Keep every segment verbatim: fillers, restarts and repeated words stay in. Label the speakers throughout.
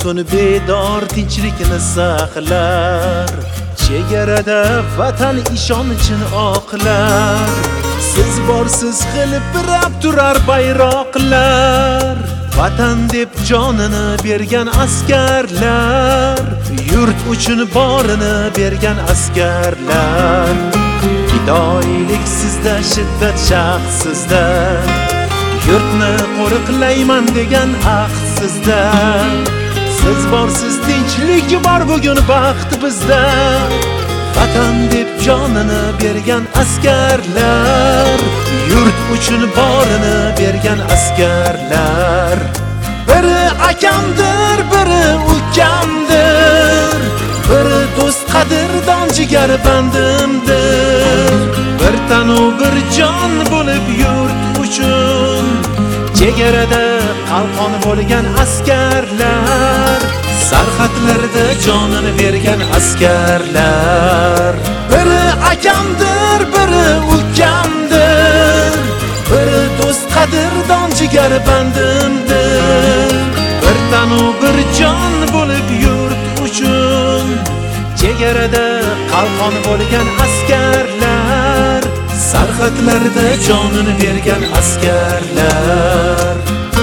Speaker 1: tun bedor tinchlikni saqlar, chegarada vatan ishonchini oqlar. Siz borsiz qilib birab turar bayroqlar, vatan deb jonini bergan askarlar, yurt uchun borini bergan askarlar. Fidoyilik sizda, shiddat shaq sizda, yurtni qo'riqlayman degan aqd sizda. Siz borsiz tinchlik bor bugun baxt bizda, vatan deb jonini bergan askarlar, yurt uchun borini bergan askarlar. Biri akamdir, biri ukamdir, biri do'st qadrdon jigar bandimdir. Bir tanu bir jon bo'lib yurt uchun chegarada qalqon bo'lgan askarlar, sarhadlarda jonini bergan askarlar. Biri akamdir, biri ukamdir, biri do'st qadrdon jigar bandimdir. Bir tanu bir jon bo'lib yurt uchun chegarada qalqon bo'lgan askarlar, sarhadlarda jonini bergan askarlar.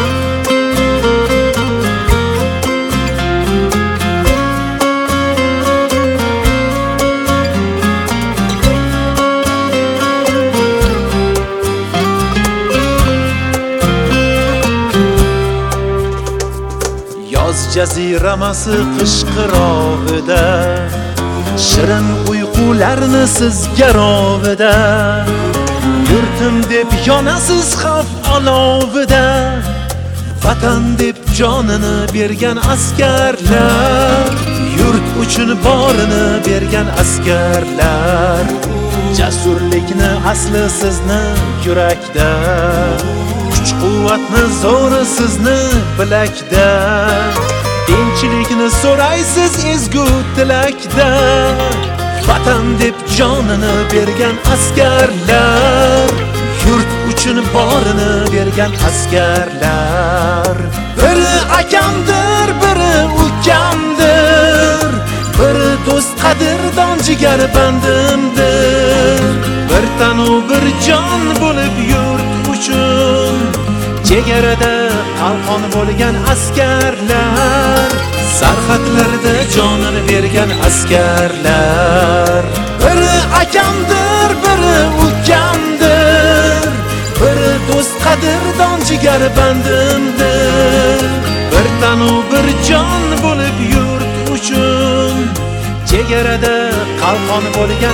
Speaker 1: Yoz jaziramasi qish qirovida, shirin uyqularni sizga rovida, yurtim deb yonasiz xavf olovida, vatan deb jonini bergan askarlar, yurt uchun borini bergan askarlar. Jasurlikni asli sizni yurakda, kuch quvvatni zo'ri sizni bilakda. Tinchlikni so'raysiz ezgu tilakda, vatan deb jonini bergan askarlar, yurt uchun borini bergan askarlar. Biri akamdir, biri ukamdir, biri do'st qadrdon jigar bandimdir. Bir tanu bir jon bo'lib yurt uchun chegarada qalqon bo'lgan askarlar, sarhadlarda jonini bergan askarlar. Biri akamdir, biri ukamdir, biri do'st qadrdon jigar bandimdir. Bir tanu bir jon bo'lib yurt uchun chegarada qalqon bo'lgan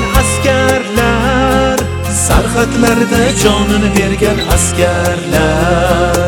Speaker 1: askarlar, sarhadlarda jonini bergan askarlar.